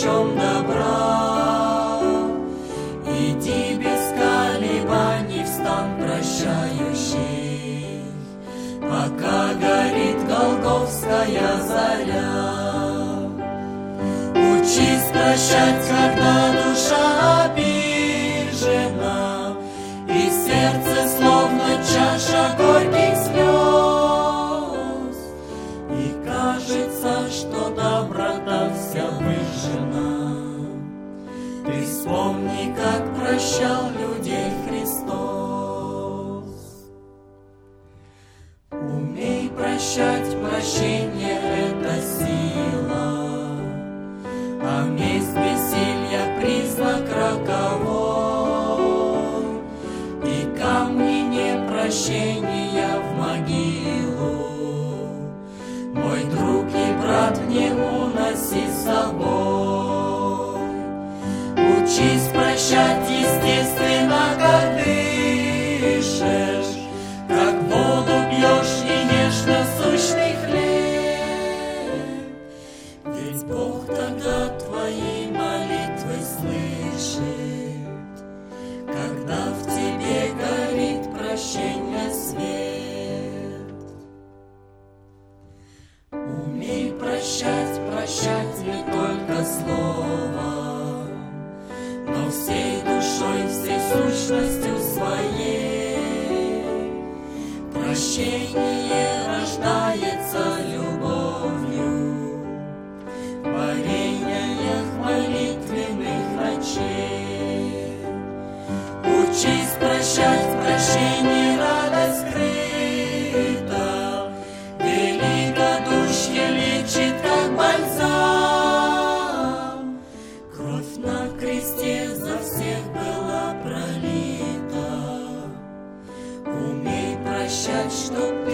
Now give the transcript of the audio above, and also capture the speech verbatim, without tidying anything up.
мечом добра. Иди без колебаний в стан прощающий, пока горит голгофская заря. Учись прощать, когда душа обижена, и сердце словно чаша горьких слез, и кажется, что доброта вся выжжена. Ты вспомни, как прощал людей Христос. Умей прощать, прощение — это сила, а месть бессилья — признак роковой. И камни непрощения в могилу, мой друг и брат, не уноси с собой. Учись прощать естественно, как дышишь, как воду пьешь и ешь насущный хлеб. Ведь Бог тогда твои молитвы слышит, когда в тебе горит прощение свет. Умей прощать, прощать не только словом, но всей душой, всей сущностью своей. Прощение рождается любовью в борениях молитвенных ночей. Учись прощать, в прощении радость скрыта, великодушие лечит, как бальзам. Кровь на кресте за всех была пролита. Умей прощать, чтоб